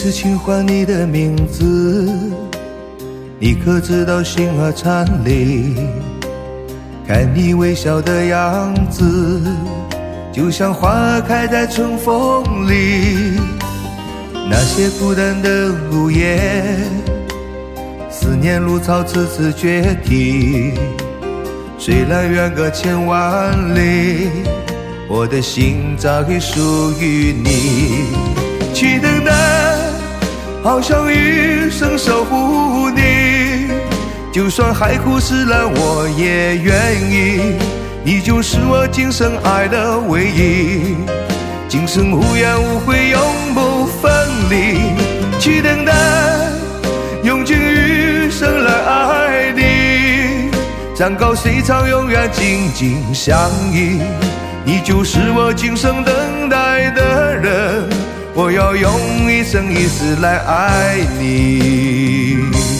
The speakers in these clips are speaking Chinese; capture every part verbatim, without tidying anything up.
次轻唤你的名字，你可知道心儿颤栗？看你微笑的样子，就像花开在春风里。那些孤单的午夜，思念如潮次次决堤。虽然远隔千万里，我的心早已属于你。去等待，好像余生守护你。就算海枯石烂，我也愿意。你就是我今生爱的唯一，今生无怨无悔，永不分离。去等待，用尽余生来爱你。山高水长，永远紧紧相依。你就是我今生等待的人，我要用一生一世来爱你。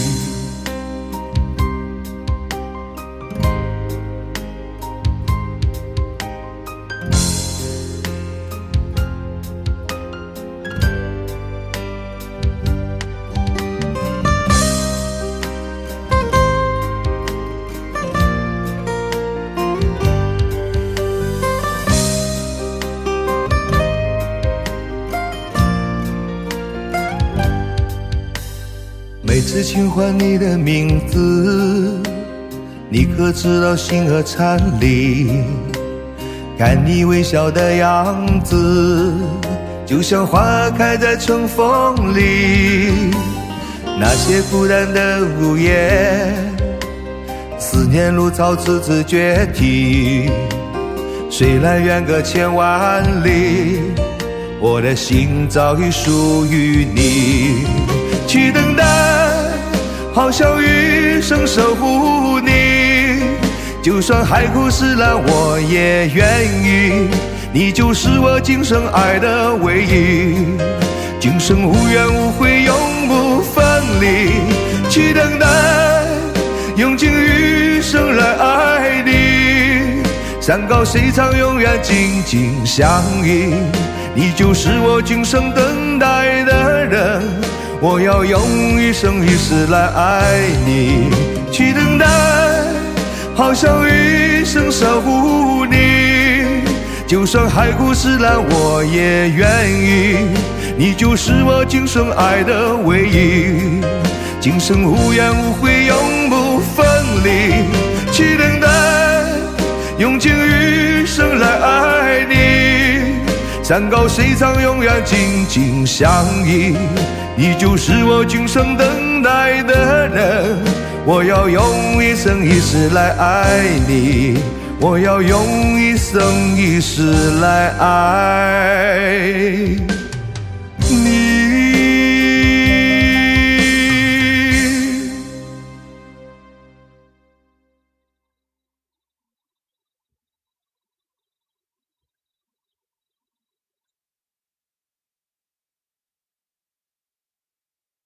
每次轻唤你的名字，你可知道心儿颤栗？看你微笑的样子，就像花开在春风里。那些孤单的午夜，思念如潮次次决堤。虽然远隔千万里，我的心早已属于你。去等待，好像余生守护你。就算海枯石烂，我也愿意。你就是我今生爱的唯一，今生无怨无悔，永不分离。去等待，用尽余生来爱你。山高水长，永远紧紧相依。你就是我今生等待的人，我要用一生一世来爱你。去等待，好像余生守护你。就算海枯石烂，我也愿意。你就是我今生爱的唯一，今生无怨无悔，永不分离。去等待，用尽余生来爱你。山高水长，永远紧紧相依。你就是我今生等待的人，我要用一生一世来爱你，我要用一生一世来爱